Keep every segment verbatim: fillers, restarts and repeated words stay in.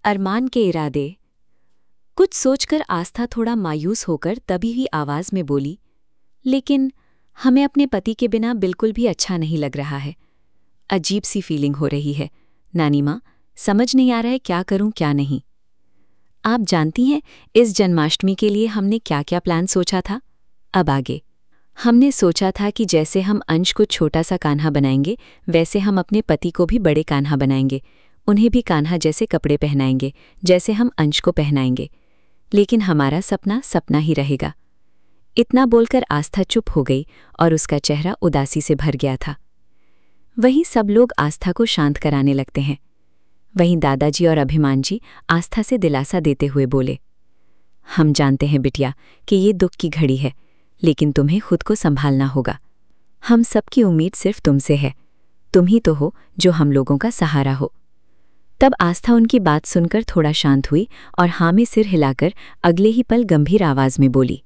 अरमान के इरादे। कुछ सोचकर आस्था थोड़ा मायूस होकर तभी ही आवाज में बोली, लेकिन हमें अपने पति के बिना बिल्कुल भी अच्छा नहीं लग रहा है। अजीब सी फीलिंग हो रही है नानी माँ, समझ नहीं आ रहा है क्या करूं क्या नहीं। आप जानती हैं इस जन्माष्टमी के लिए हमने क्या क्या प्लान सोचा था। अब आगे हमने सोचा था कि जैसे हम अंश को छोटा सा कान्हा बनाएंगे वैसे हम अपने पति को भी बड़े कान्हा बनाएंगे, उन्हें भी कान्हा जैसे कपड़े पहनाएंगे जैसे हम अंश को पहनाएंगे। लेकिन हमारा सपना सपना ही रहेगा। इतना बोलकर आस्था चुप हो गई और उसका चेहरा उदासी से भर गया था। वहीं सब लोग आस्था को शांत कराने लगते हैं। वहीं दादाजी और अभिमान जी आस्था से दिलासा देते हुए बोले, हम जानते हैं बिटिया कि ये दुख की घड़ी है, लेकिन तुम्हें खुद को संभालना होगा। हम सबकी उम्मीद सिर्फ तुमसे है, तुम ही तो हो जो हम लोगों का सहारा हो। तब आस्था उनकी बात सुनकर थोड़ा शांत हुई और हाँ में सिर हिलाकर अगले ही पल गंभीर आवाज में बोली,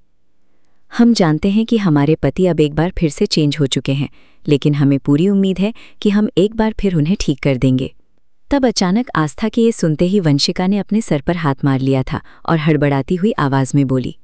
हम जानते हैं कि हमारे पति अब एक बार फिर से चेंज हो चुके हैं, लेकिन हमें पूरी उम्मीद है कि हम एक बार फिर उन्हें ठीक कर देंगे। तब अचानक आस्था के ये सुनते ही वंशिका ने अपने सर पर हाथ मार लिया था और हड़बड़ाती हुई आवाज में बोली,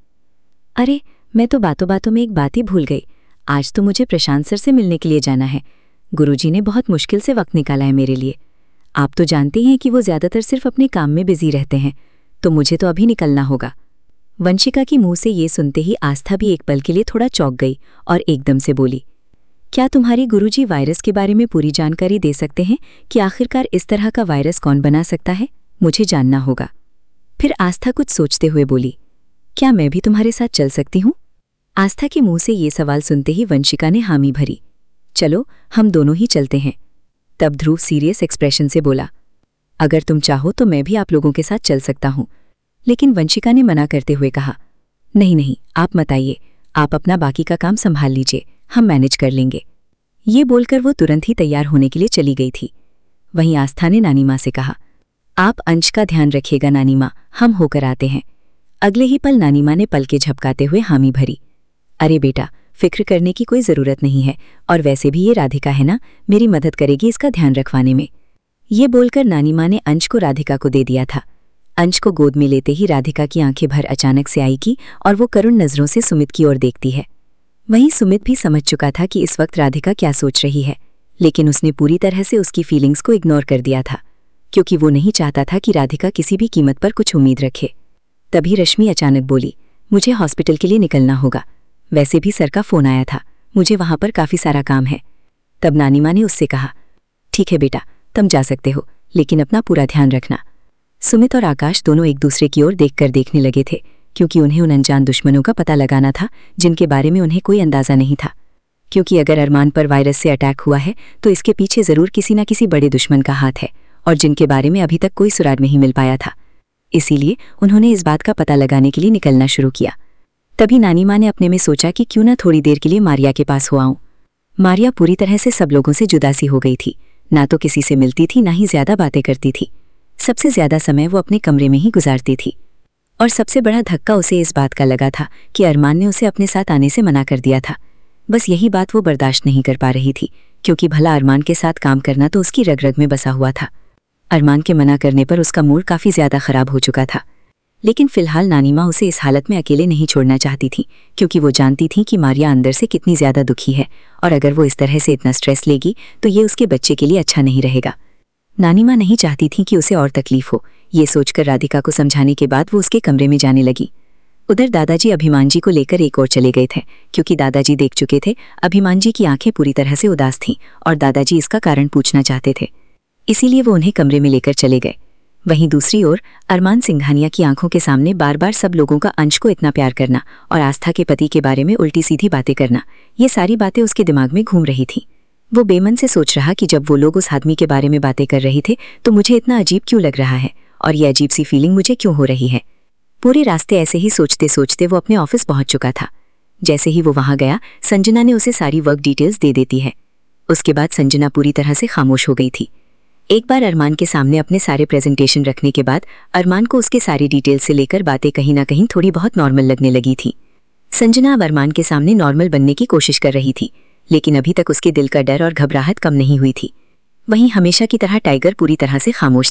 अरे मैं तो बातों बातों में एक बात ही भूल गई। आज तो मुझे प्रशांत सर से मिलने के लिए जाना है। गुरुजी ने बहुत मुश्किल से वक्त निकाला है मेरे लिए। आप तो जानते हैं कि वो ज्यादातर सिर्फ अपने काम में बिजी रहते हैं, तो मुझे तो अभी निकलना होगा। वंशिका की मुंह से ये सुनते ही आस्था भी एक पल के लिए थोड़ा चौंक गई और एकदम से बोली, क्या तुम्हारी गुरुजी वायरस के बारे में पूरी जानकारी दे सकते हैं कि आखिरकार इस तरह का वायरस कौन बना सकता है? मुझे जानना होगा। फिर आस्था कुछ सोचते हुए बोली, क्या मैं भी तुम्हारे साथ चल सकती हूँ? आस्था के मुंह से ये सवाल सुनते ही वंशिका ने हामी भरी, चलो हम दोनों ही चलते हैं। तब ध्रुव सीरियस एक्सप्रेशन से बोला, अगर तुम चाहो तो मैं भी आप लोगों के साथ चल सकता हूँ। लेकिन वंशिका ने मना करते हुए कहा, नहीं नहीं आप मत आइए, आप अपना बाकी का काम संभाल लीजिए, हम मैनेज कर लेंगे। ये बोलकर वो तुरंत ही तैयार होने के लिए चली गई थी। वहीं आस्था ने नानी माँ से कहा, आप अंश का ध्यान रखिएगा नानी माँ, हम होकर आते हैं। अगले ही पल नानी माँ ने पलके झपकाते हुए हामी भरी, अरे बेटा फिक्र करने की कोई ज़रूरत नहीं है, और वैसे भी ये राधिका है ना, मेरी मदद करेगी इसका ध्यान रखवाने में। ये बोलकर नानी माँ ने अंश को राधिका को दे दिया था। अंश को गोद में लेते ही राधिका की आंखें भर अचानक से आई की और वो करुण नज़रों से सुमित की ओर देखती है। वहीं सुमित भी समझ चुका था कि इस वक्त राधिका क्या सोच रही है, लेकिन उसने पूरी तरह से उसकी फीलिंग्स को इग्नोर कर दिया था, क्योंकि वो नहीं चाहता था कि राधिका किसी भी कीमत पर कुछ उम्मीद रखे। तभी रश्मि अचानक बोली, मुझे हॉस्पिटल के लिए निकलना होगा, वैसे भी सर का फ़ोन आया था, मुझे वहाँ पर काफ़ी सारा काम है। तब नानी माँ ने उससे कहा, ठीक है बेटा तुम जा सकते हो, लेकिन अपना पूरा ध्यान रखना। सुमित और आकाश दोनों एक दूसरे की ओर देखकर देखने लगे थे, क्योंकि उन्हें उन अनजान दुश्मनों का पता लगाना था जिनके बारे में उन्हें कोई अंदाज़ा नहीं था। क्योंकि अगर अरमान पर वायरस से अटैक हुआ है तो इसके पीछे ज़रूर किसी न किसी बड़े दुश्मन का हाथ है, और जिनके बारे में अभी तक कोई सुराग नहीं मिल पाया था। इसीलिए उन्होंने इस बात का पता लगाने के लिए निकलना शुरू किया। तभी नानी माँ ने अपने में सोचा कि क्यों ना थोड़ी देर के लिए मारिया के पास हो आऊं। मारिया पूरी तरह से सब लोगों से जुदा सी हो गई थी, ना तो किसी से मिलती थी ना ही ज्यादा बातें करती थी। सबसे ज्यादा समय वो अपने कमरे में ही गुजारती थी। और सबसे बड़ा धक्का उसे इस बात का लगा था कि अरमान ने उसे अपने साथ आने से मना कर दिया था। बस यही बात वो बर्दाश्त नहीं कर पा रही थी, क्योंकि भला अरमान के साथ काम करना तो उसकी रग रग में बसा हुआ था। अरमान के मना करने पर उसका मूड काफ़ी ज़्यादा ख़राब हो चुका था। लेकिन फिलहाल नानी माँ उसे इस हालत में अकेले नहीं छोड़ना चाहती थी, क्योंकि वो जानती थी कि मारिया अंदर से कितनी ज़्यादा दुखी है, और अगर वो इस तरह से इतना स्ट्रेस लेगी तो ये उसके बच्चे के लिए अच्छा नहीं रहेगा। नानी माँ नहीं चाहती थी कि उसे और तकलीफ हो। ये सोचकर राधिका को समझाने के बाद वो उसके कमरे में जाने लगी। उधर दादाजी अभिमान जी को लेकर एक और चले गए थे, क्योंकि दादाजी देख चुके थे अभिमान जी की आंखें पूरी तरह से उदास थीं और दादाजी इसका कारण पूछना चाहते थे। इसीलिए वो उन्हें कमरे में लेकर चले गए। वहीं दूसरी ओर अरमान सिंघानिया की आंखों के सामने बार बार सब लोगों का अंश को इतना प्यार करना और आस्था के पति के बारे में उल्टी सीधी बातें करना, ये सारी बातें उसके दिमाग में घूम रही थी। वो बेमन से सोच रहा कि जब वो लोग उस आदमी के बारे में बातें कर रहे थे तो मुझे इतना अजीब क्यों लग रहा है, और ये अजीब सी फीलिंग मुझे क्यों हो रही है। पूरे रास्ते ऐसे ही सोचते सोचते वो अपने ऑफिस पहुंच चुका था। जैसे ही वो वहां गया, संजना ने उसे सारी वर्क डिटेल्स दे देती है। उसके बाद संजना पूरी तरह से खामोश हो गई थी। एक बार अरमान के सामने अपने सारे प्रेजेंटेशन रखने के बाद अरमान को उसके सारी डिटेल्स से लेकर बातें कहीं ना कहीं थोड़ी बहुत नॉर्मल लगने लगी थी। संजना अब अरमान के सामने नॉर्मल बनने की कोशिश कर रही थी, लेकिन अभी तक उसके दिल का डर और घबराहट कम नहीं हुई थी। वहीं हमेशा की तरह टाइगर पूरी तरह से खामोश था।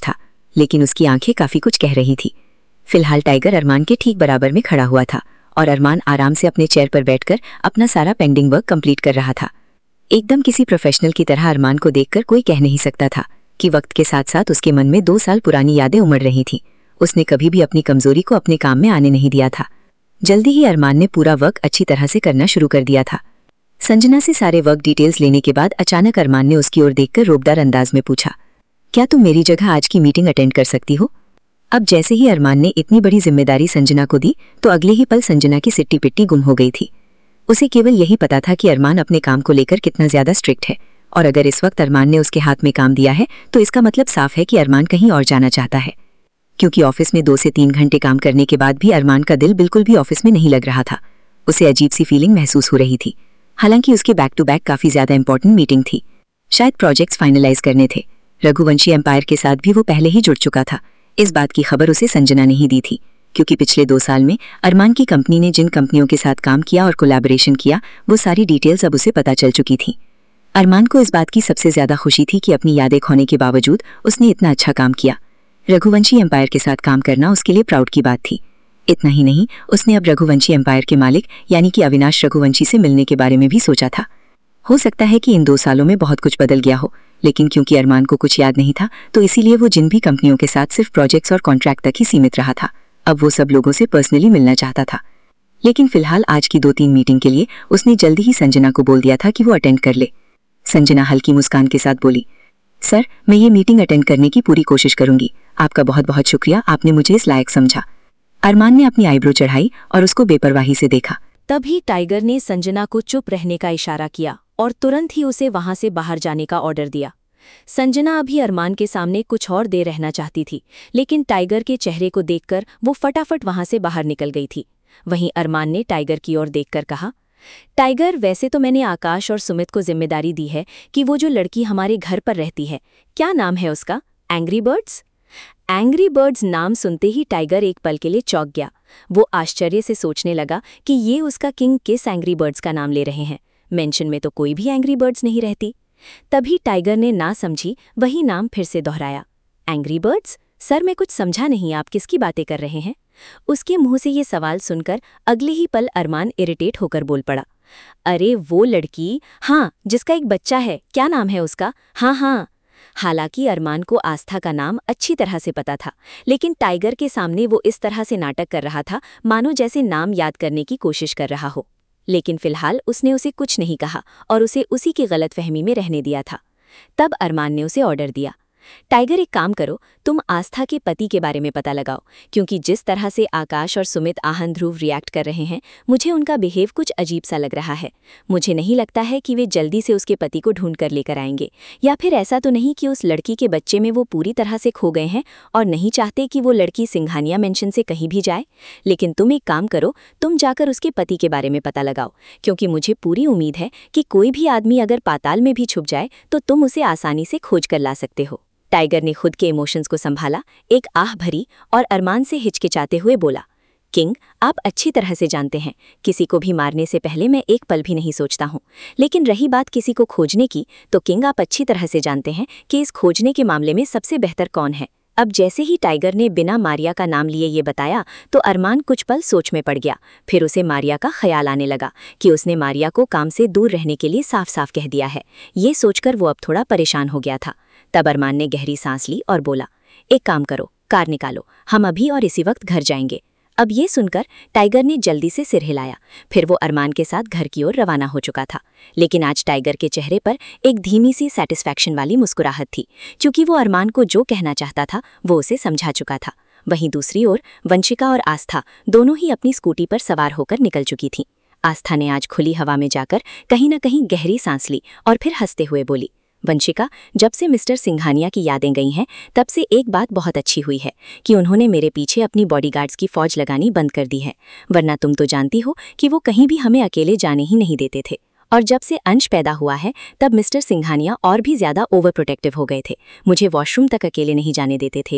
लेकिन उसकी आंखें काफी कुछ कह रही थी। फिलहाल टाइगर अरमान के ठीक बराबर में खड़ा हुआ था और अरमान आराम से अपने चेयर पर बैठकर अपना सारा पेंडिंग वर्क कंप्लीट कर रहा था। एकदम किसी प्रोफेशनल की तरह अरमान को देखकर कोई कह नहीं सकता था कि वक्त के साथ साथ उसके मन में दो साल पुरानी यादें उमड़ रही थीं। उसने कभी भी अपनी कमजोरी को अपने काम में आने नहीं दिया था। जल्दी ही अरमान ने पूरा वर्क अच्छी तरह से करना शुरू कर दिया था। संजना से सारे वर्क डिटेल्स लेने के बाद अचानक अरमान ने उसकी ओर देखकर रोबदार अंदाज में पूछा, क्या तुम मेरी जगह आज की मीटिंग अटेंड कर सकती हो? अब जैसे ही अरमान ने इतनी बड़ी जिम्मेदारी संजना को दी तो अगले ही पल संजना की सिट्टी पिट्टी गुम हो गई थी। उसे केवल यही पता था कि अरमान अपने काम को लेकर कितना ज्यादा स्ट्रिक्ट है, और अगर इस वक्त अरमान ने उसके हाथ में काम दिया है तो इसका मतलब साफ है कि अरमान कहीं और जाना चाहता है। क्योंकि ऑफिस में दो से तीन घंटे काम करने के बाद भी अरमान का दिल बिल्कुल भी ऑफिस में नहीं लग रहा था। उसे अजीब सी फीलिंग महसूस हो रही थी। हालांकि उसके बैक टू बैक काफी ज्यादा इंपॉर्टेंट मीटिंग थी, शायद प्रोजेक्ट्स फाइनलाइज करने थे। रघुवंशी एम्पायर के साथ भी वो पहले ही जुड़ चुका था। इस बात की खबर उसे संजना ने ही दी थी, क्योंकि पिछले दो साल में अरमान की कंपनी ने जिन कंपनियों के साथ काम किया और कोलैबोरेशन किया वो सारी डिटेल्स अब उसे पता चल चुकी थी। अरमान को इस बात की सबसे ज्यादा खुशी थी कि अपनी यादें खोने के बावजूद उसने इतना अच्छा काम किया। रघुवंशी एम्पायर के साथ काम करना उसके लिए प्राउड की बात थी। इतना ही नहीं, उसने अब रघुवंशी एम्पायर के मालिक यानी कि अविनाश रघुवंशी से मिलने के बारे में भी सोचा था। हो सकता है कि इन दो सालों में बहुत कुछ बदल गया हो, लेकिन क्योंकि अरमान को कुछ याद नहीं था तो इसीलिए वो जिन भी कंपनियों के साथ सिर्फ प्रोजेक्ट्स और कॉन्ट्रैक्ट तक ही सीमित रहा था, अब वो सब लोगों से पर्सनली मिलना चाहता था। लेकिन फिलहाल आज की दो तीन मीटिंग के लिए उसने जल्दी ही संजना को बोल दिया था कि वो अटेंड कर ले। संजना हल्की मुस्कान के साथ बोली, सर, मैं ये मीटिंग अटेंड करने की पूरी कोशिश करूंगी। आपका बहुत बहुत शुक्रिया, आपने मुझे इस लायक समझा। अरमान ने अपनी आईब्रो चढ़ाई और उसको बेपरवाही से देखा। तभी टाइगर ने संजना को चुप रहने का इशारा किया और तुरंत ही उसे वहां से बाहर जाने का ऑर्डर दिया। संजना अभी अरमान के सामने कुछ और देर रहना चाहती थी, लेकिन टाइगर के चेहरे को देखकर वो फटाफट वहां से बाहर निकल गई थी। वहीं अरमान ने टाइगर की ओर देखकर कहा, टाइगर, वैसे तो मैंने आकाश और सुमित को जिम्मेदारी दी है कि वो जो लड़की हमारे घर पर रहती है, क्या नाम है उसका? Angry birds? एंग्री बर्ड्स नाम सुनते ही टाइगर एक पल के लिए चौंक गया। वो आश्चर्य से सोचने लगा कि ये उसका किंग किस एंग्री बर्ड्स का नाम ले रहे हैं। मेंशन में तो कोई भी एंग्री बर्ड्स नहीं रहती। तभी टाइगर ने ना समझी वही नाम फिर से दोहराया, एंग्री बर्ड्स? सर, मैं कुछ समझा नहीं, आप किसकी बातें कर रहे हैं? उसके मुंह से ये सवाल सुनकर अगले ही पल अरमान इरिटेट होकर बोल पड़ा, अरे वो लड़की, हाँ, जिसका एक बच्चा है, क्या नाम है उसका? हाँ हाँ। हालांकि अरमान को आस्था का नाम अच्छी तरह से पता था, लेकिन टाइगर के सामने वो इस तरह से नाटक कर रहा था मानो जैसे नाम याद करने की कोशिश कर रहा हो। लेकिन फिलहाल उसने उसे कुछ नहीं कहा और उसे उसी की गलतफहमी में रहने दिया था। तब अरमान ने उसे ऑर्डर दिया, टाइगर, एक काम करो, तुम आस्था के पति के बारे में पता लगाओ, क्योंकि जिस तरह से आकाश और सुमित आहन ध्रुव रिएक्ट कर रहे हैं, मुझे उनका बिहेव कुछ अजीब सा लग रहा है। मुझे नहीं लगता है कि वे जल्दी से उसके पति को ढूंढ कर लेकर आएंगे, या फिर ऐसा तो नहीं कि उस लड़की के बच्चे में वो पूरी तरह से खो गए हैं और नहीं चाहते कि वो लड़की सिंघानिया मेंशन से कहीं भी जाए। लेकिन तुम एक काम करो, तुम जाकर उसके पति के बारे में पता लगाओ, क्योंकि मुझे पूरी उम्मीद है कि कोई भी आदमी अगर पाताल में भी छुप जाए तो तुम उसे आसानी से खोज कर ला सकते हो। टाइगर ने खुद के इमोशंस को संभाला, एक आह भरी और अरमान से हिचकिचाते हुए बोला, किंग, आप अच्छी तरह से जानते हैं, किसी को भी मारने से पहले मैं एक पल भी नहीं सोचता हूँ। लेकिन रही बात किसी को खोजने की, तो किंग, आप अच्छी तरह से जानते हैं कि इस खोजने के मामले में सबसे बेहतर कौन है। अब जैसे ही टाइगर ने बिना मारिया का नाम लिए ये बताया तो अरमान कुछ पल सोच में पड़ गया। फिर उसे मारिया का ख्याल आने लगा कि उसने मारिया को काम से दूर रहने के लिए साफ साफ कह दिया है। ये सोचकर वो अब थोड़ा परेशान हो गया था। तब अरमान ने गहरी सांस ली और बोला, एक काम करो, कार निकालो, हम अभी और इसी वक्त घर जाएंगे। अब ये सुनकर टाइगर ने जल्दी से सिर हिलाया। फिर वो अरमान के साथ घर की ओर रवाना हो चुका था। लेकिन आज टाइगर के चेहरे पर एक धीमी सी सेटिस्फैक्शन वाली मुस्कुराहट थी, क्योंकि वो अरमान को जो कहना चाहता था वो उसे समझा चुका था। वहीं दूसरी ओर वंशिका और आस्था दोनों ही अपनी स्कूटी पर सवार होकर निकल चुकी थीं। आस्था ने आज खुली हवा में जाकर कहीं न कहीं गहरी सांस ली और फिर हंसते हुए बोली, वंशिका, जब से मिस्टर सिंघानिया की यादें गई हैं तब से एक बात बहुत अच्छी हुई है कि उन्होंने मेरे पीछे अपनी बॉडीगार्ड्स की फौज लगानी बंद कर दी है, वरना तुम तो जानती हो कि वो कहीं भी हमें अकेले जाने ही नहीं देते थे। और जब से अंश पैदा हुआ है तब मिस्टर सिंघानिया और भी ज्यादा ओवर प्रोटेक्टिव हो गए थे, मुझे वॉशरूम तक अकेले नहीं जाने देते थे यार।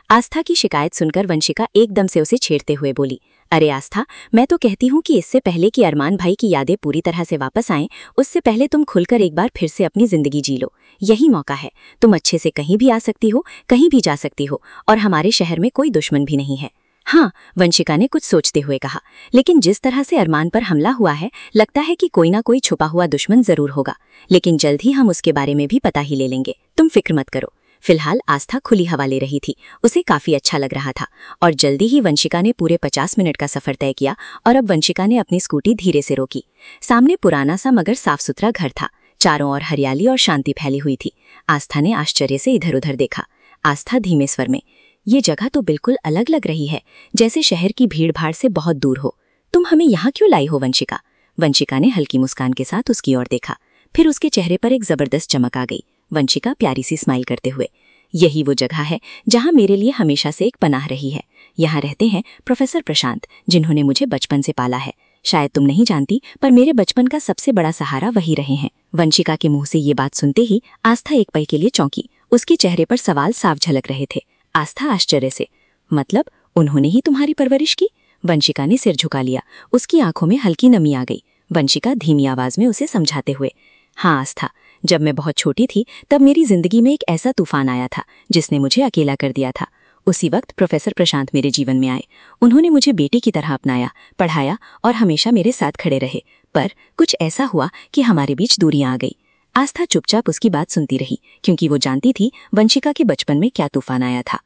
आस्था की शिकायत सुनकर वंशिका एकदम से उसे छेड़ते हुए बोली, अरे आस्था, मैं तो कहती हूँ कि इससे पहले कि अरमान भाई की यादें पूरी तरह से वापस आएं, उससे पहले तुम खुलकर एक बार फिर से अपनी जिंदगी जी लो। यही मौका है। तुम अच्छे से कहीं भी आ सकती हो, कहीं भी जा सकती हो, और हमारे शहर में कोई दुश्मन भी नहीं है। हाँ, वंशिका ने कुछ सोचते हुए कहा, लेकिन जिस तरह से अरमान पर हमला हुआ है, लगता है कि कोई ना कोई छुपा हुआ दुश्मन जरूर होगा, लेकिन जल्द ही हम उसके बारे में भी पता ही ले लेंगे। तुम फिक्र मत करो। फिलहाल आस्था खुली हवा ले रही थी, उसे काफी अच्छा लग रहा था, और जल्दी ही वंशिका ने पूरे पचास मिनट का सफर तय किया। और अब वंशिका ने अपनी स्कूटी धीरे से रोकी। सामने पुराना सा मगर साफ सुथरा घर था। चारों ओर हरियाली और शांति फैली हुई थी। आस्था ने आश्चर्य से इधर उधर देखा। आस्था धीमे स्वर में, ये जगह तो बिल्कुल अलग लग रही है, जैसे शहर की भीड़ भाड़ से बहुत दूर हो। तुम हमें यहाँ क्यों लाई हो वंशिका? वंशिका ने हल्की मुस्कान के साथ उसकी ओर देखा, फिर उसके चेहरे पर एक जबरदस्त चमक आ गई। वंशिका प्यारी सी स्माइल करते हुए, यही वो जगह है जहाँ मेरे लिए हमेशा से एक पनाह रही है। यहाँ रहते हैं प्रोफेसर प्रशांत, जिन्होंने मुझे बचपन से पाला है। शायद तुम नहीं जानती, पर मेरे बचपन का सबसे बड़ा सहारा वही रहे हैं। वंशिका के मुंह से ये बात सुनते ही आस्था एक पल के लिए चौंकी। उसके चेहरे पर सवाल साफ झलक रहे थे। आस्था आश्चर्य से, मतलब उन्होंने ही तुम्हारी परवरिश की? वंशिका ने सिर झुका लिया। उसकी आंखों में हल्की नमी आ गई। वंशिका धीमी आवाज में उसे समझाते हुए, हाँ आस्था, जब मैं बहुत छोटी थी तब मेरी जिंदगी में एक ऐसा तूफान आया था जिसने मुझे अकेला कर दिया था। उसी वक्त प्रोफेसर प्रशांत मेरे जीवन में आए। उन्होंने मुझे बेटी की तरह अपनाया, पढ़ाया और हमेशा मेरे साथ खड़े रहे। पर कुछ ऐसा हुआ कि हमारे बीच दूरियां आ गई। आस्था चुपचाप उसकी बात सुनती रही, क्योंकि वो जानती थी वंशिका के बचपन में क्या तूफान आया था।